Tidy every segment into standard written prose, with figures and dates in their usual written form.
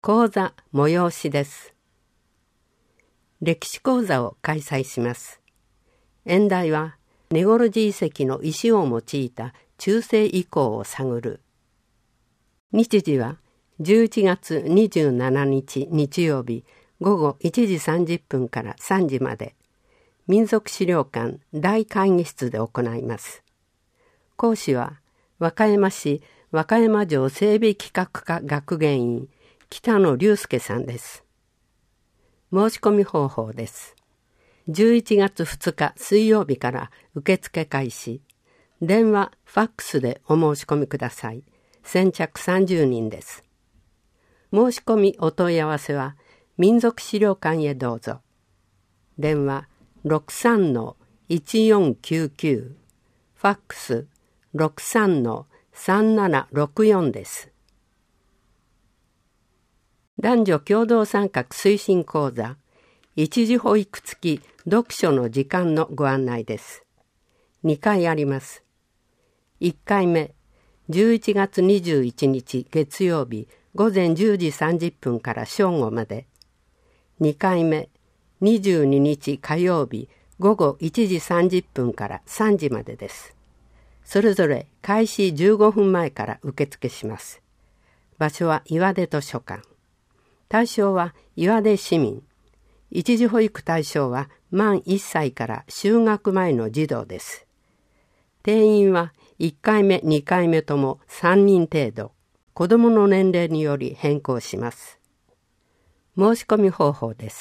講座催しです。歴史講座を開催します。演題は根来寺遺跡の石を用いた中世以降を探る。日時は11月27日日曜日午後1時30分から3時まで、民族資料館大会議室で行います。講師は和歌山市和歌山城整備企画課学芸員北野隆介さんです。申し込み方法です。11月2日水曜日から受付開始。電話、ファックスでお申し込みください。先着30人です。申し込みお問い合わせは民族資料館へどうぞ。電話 63-1499、ファックス 63-3764 です。男女共同参画推進講座、一時保育付き読書の時間のご案内です。2回あります。1回目、11月21日月曜日午前10時30分から正午まで。2回目、22日火曜日午後1時30分から3時までです。それぞれ開始15分前から受付します。場所は岩出図書館。対象は岩出市民。一時保育対象は満1歳から就学前の児童です。定員は1回目、2回目とも3人程度。子どもの年齢により変更します。申し込み方法です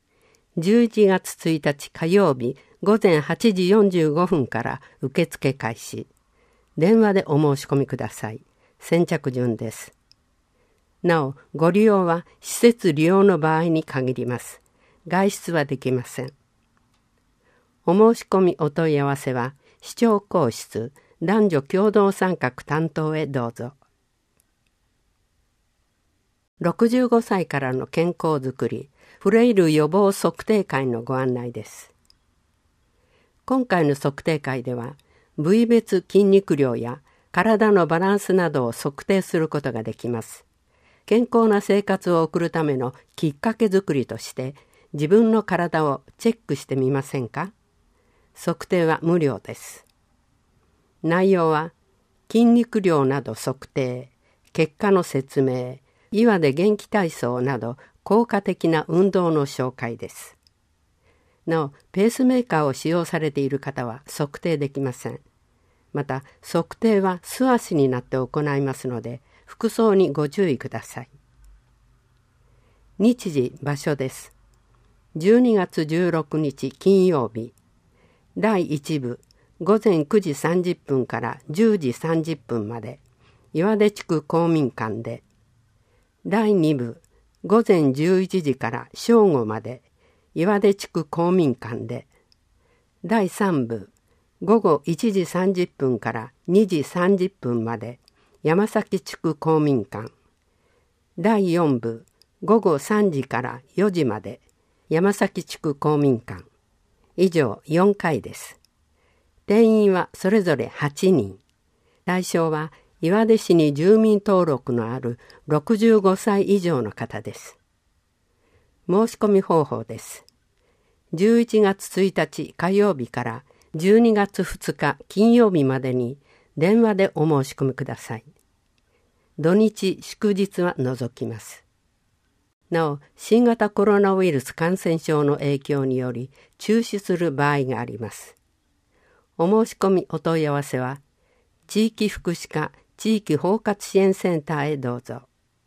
。11月1日火曜日午前8時45分から受付開始。電話でお申し込みください。先着順です。なお、ご利用は施設利用の場合に限ります。外出はできません。お申し込みお問い合わせは、市長公室男女共同参画担当へどうぞ。65歳からの健康づくり、フレイル予防測定会のご案内です。今回の測定会では、部位別筋肉量や体のバランスなどを測定することができます。健康な生活を送るためのきっかけづくりとして自分の体をチェックしてみませんか？測定は無料です。内容は筋肉量など測定、結果の説明、岩で元気体操など効果的な運動の紹介です。なお、ペースメーカーを使用されている方は測定できません。また、測定は素足になって行いますので、服装にご注意ください。日時、場所です。12月16日金曜日、第1部午前9時30分から10時30分まで岩出地区公民館で、第2部午前11時から正午まで岩出地区公民館で、第3部午後1時30分から2時30分まで山崎地区公民館。第4部午後3時から4時まで山崎地区公民館。以上4回です。定員はそれぞれ8人。対象は岩出市に住民登録のある65歳以上の方です。申し込み方法です。11月1日火曜日から12月2日金曜日までに電話でお申し込みください。土日祝日は除きます。なお、新型コロナウイルス感染症の影響により中止する場合があります。お申し込みお問い合わせは、地域福祉課地域包括支援センターへどうぞ。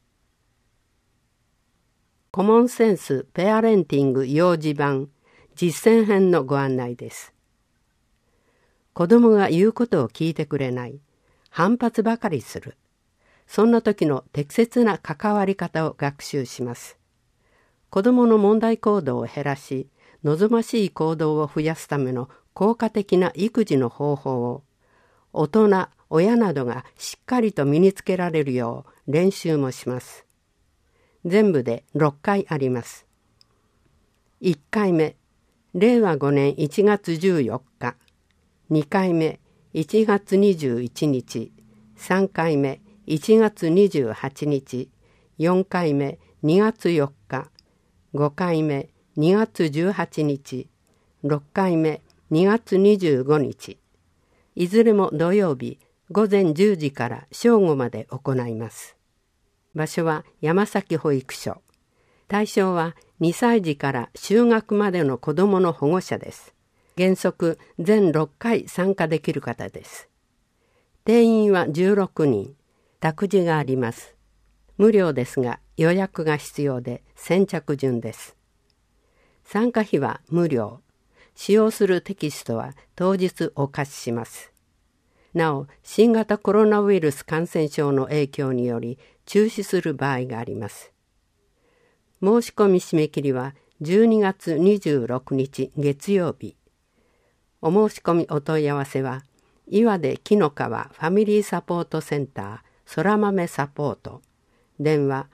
コモンセンスペアレンティング幼児版実践編のご案内です。子供が言うことを聞いてくれない、反発ばかりする。そんな時の適切な関わり方を学習します。子どもの問題行動を減らし、望ましい行動を増やすための効果的な育児の方法を、大人、親などがしっかりと身につけられるよう練習もします。全部で6回あります。1回目、令和5年1月14日。2回目、1月21日。3回目、1月28日、4回目、 2月4日、5回目2月18日、6回目2月25日。いずれも土曜日午前10時から正午まで行います。場所は山崎保育所。対象は2歳児から就学までの子どもの保護者です。原則全6回参加できる方です。定員は16人。託児があります。無料ですが予約が必要で先着順です。参加費は無料。使用するテキストは当日お貸しします。なお、新型コロナウイルス感染症の影響により中止する場合があります。申し込み締め切りは12月26日月曜日。お申し込みお問い合わせは、岩出紀の川ファミリーサポートセンター空豆サポート。電話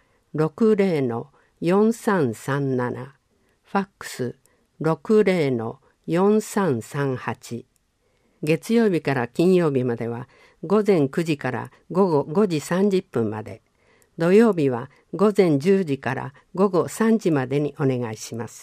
60-4337。ファックス 60-4338。月曜日から金曜日までは午前9時から午後5時30分まで。土曜日は午前10時から午後3時までにお願いします。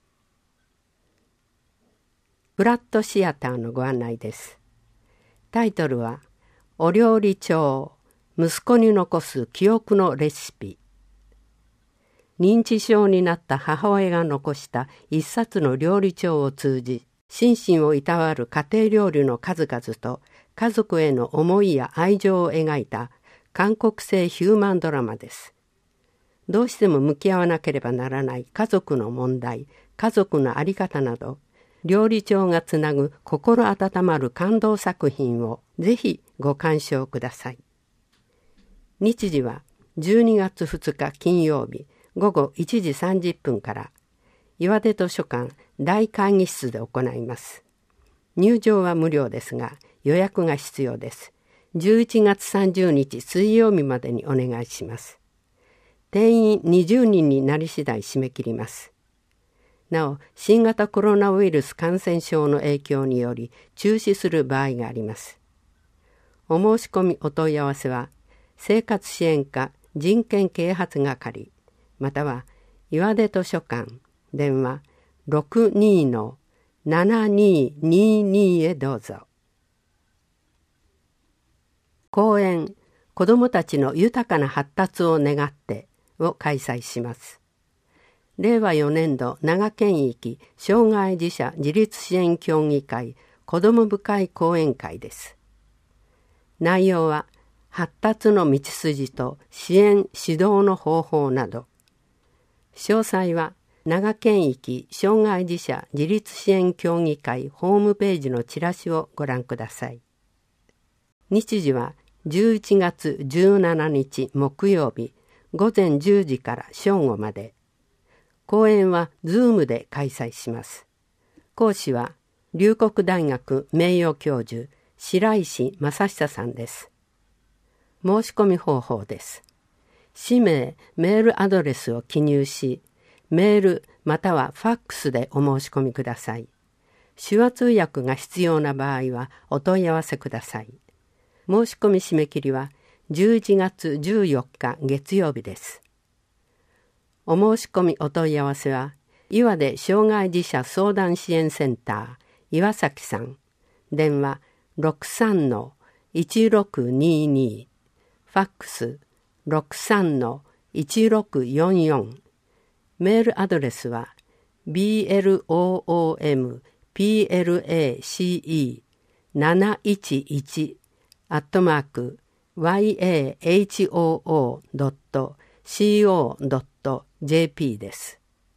ブラッドシアターのご案内です。タイトルは、お料理帳、息子に残す記憶のレシピ。認知症になった母親が残した一冊の料理帳を通じ、心身をいたわる家庭料理の数々と家族への思いや愛情を描いた韓国製ヒューマンドラマです。どうしても向き合わなければならない家族の問題、家族の在り方など、料理帳がつなぐ心温まる感動作品をぜひご鑑賞ください。日時は12月2日金曜日午後1時30分から岩手図書館大会議室で行います。入場は無料ですが予約が必要です。11月30日水曜日までにお願いします。定員20人になり次第締め切ります。なお、新型コロナウイルス感染症の影響により中止する場合があります。お申し込みお問い合わせは、生活支援課人権啓発係、または岩出図書館、電話 62-7222 へどうぞ。講演、子どもたちの豊かな発達を願ってを開催します。令和4年度長県域障害児者自立支援協議会子ども部会講演会です。内容は発達の道筋と支援指導の方法など。詳細は長県域障害児者自立支援協議会ホームページのチラシをご覧ください。日時は11月17日木曜日午前10時から正午まで。講演は Zoom で開催します。講師は龍谷大学名誉教授白石正久さんです。申し込み方法です。氏名、メールアドレスを記入し、メールまたはファックスでお申し込みください。手話通訳が必要な場合はお問い合わせください。申し込み締め切りは11月14日月曜日です。お申し込みお問い合わせは、岩出障害児者相談支援センター岩崎さん、電話 63-1622、ファックス 63-1644、メールアドレスは blooplace711@yahoo.co.jp です。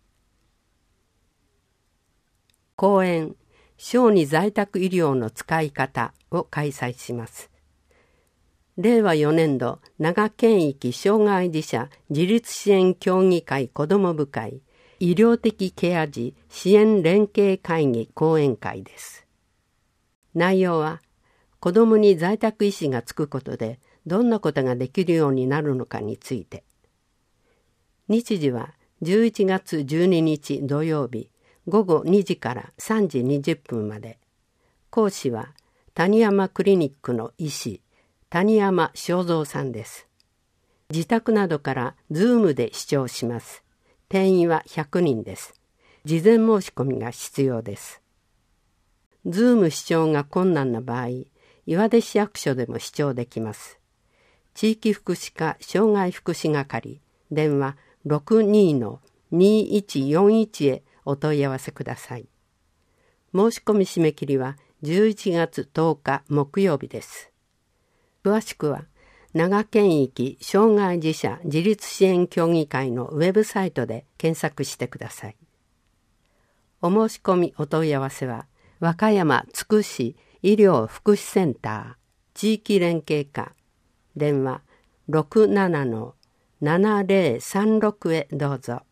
講演、小児在宅医療の使い方を開催します。令和4年度長県域障害児者自立支援協議会子ども部会医療的ケア児支援連携会議講演会です。内容は、子どもに在宅医師がつくことでどんなことができるようになるのかについて。日時は11月12日土曜日午後2時から3時20分まで。講師は谷山クリニックの医師谷山正蔵さんです。 自宅などからZoomで視聴します。定員は100人です。事前申し込みが必要です。Zoom視聴が困難な場合、岩出市役所でも視聴できます。地域福祉課障害福祉係、電話 62-2141 へお問い合わせください。申し込み締め切りは11月10日木曜日です。詳しくは、奈良県域障害児者自立支援協議会のウェブサイトで検索してください。お申し込みお問い合わせは、和歌山つくし医療福祉センター地域連携課電話 67-7036 へどうぞ。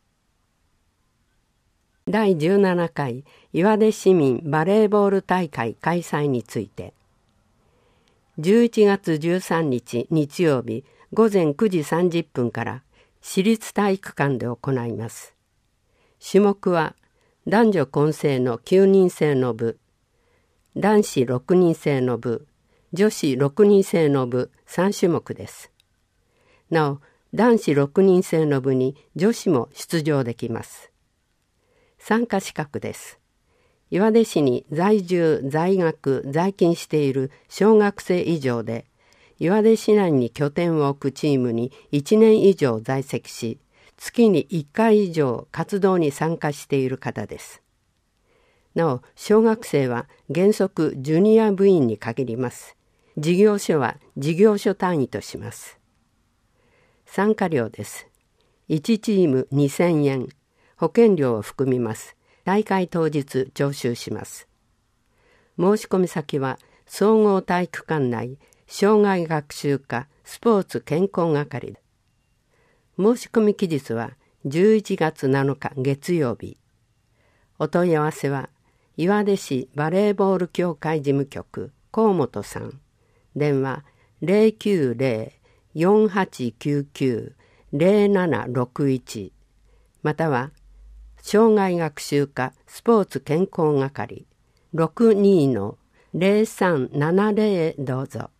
第17回岩出市民バレーボール大会開催について、11月13日日曜日午前9時30分から市立体育館で行います。種目は男女混成の9人制の部、男子6人制の部、女子6人制の部3種目です。なお、男子6人制の部に女子も出場できます。参加資格です。岩出市に在住、在学、在勤している小学生以上で、岩出市内に拠点を置くチームに1年以上在籍し、月に1回以上活動に参加している方です。なお、小学生は原則ジュニア部員に限ります。事業所は事業所単位とします。参加料です。1チーム2000円、保険料を含みます。大会当日徴収します。申し込み先は総合体育館内障害学習課スポーツ健康係。申し込み期日は11月7日月曜日。お問い合わせは岩出市バレーボール協会事務局河本さん、電話 090-4899-0761 または障害学習課スポーツ健康係 62-0370 へどうぞ。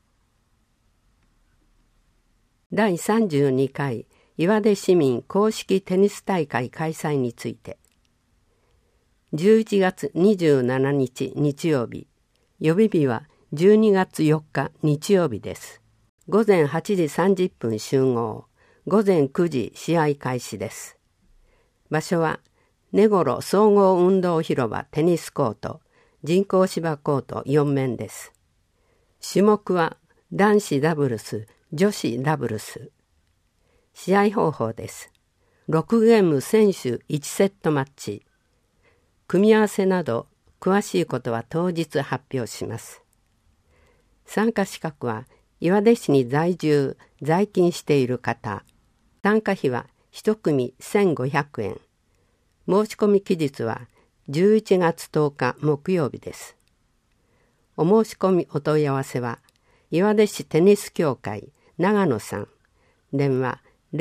第32回岩出市民公式テニス大会開催について、11月27日日曜日、予備日は12月4日日曜日です。午前8時30分集合、午前9時試合開始です。場所は根頃総合運動広場テニスコート、人工芝コート4面です。種目は男子ダブルス、女子ダブルス。試合方法です。6ゲーム選手1セットマッチ。組み合わせなど詳しいことは当日発表します。参加資格は岩出市に在住、在勤している方。参加費は1組1500円。申し込み期日は11月10日木曜日です。お申し込みお問い合わせは岩出市テニス協会長野さん、電話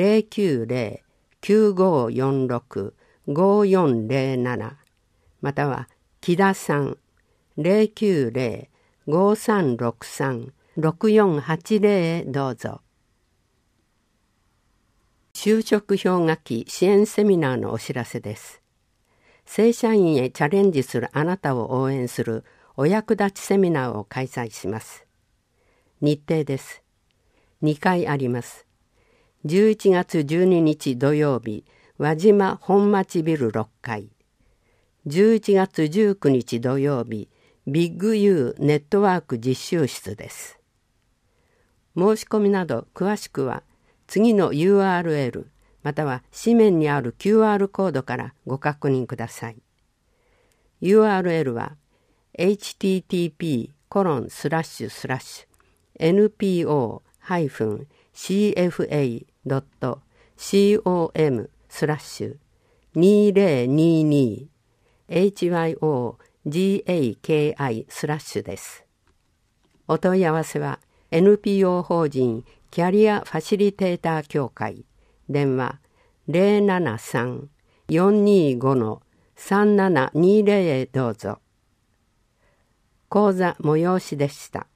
090-9546-5407 または木田さん 090-5363-6480 へどうぞ。就職氷河期支援セミナーのお知らせです。正社員へチャレンジするあなたを応援するお役立ちセミナーを開催します。日程です。2回あります。11月12日土曜日、輪島本町ビル6階。11月19日土曜日、ビッグ U ネットワーク実習室です。申し込みなど詳しくは、次の URL または紙面にある QR コードからご確認ください。URL は http://npo-cfa.com/2022 hyogaki/ です。お問い合わせは NPO 法人キャリアファシリテーター協会電話 073-425-3720 へどうぞ。講座催しでした。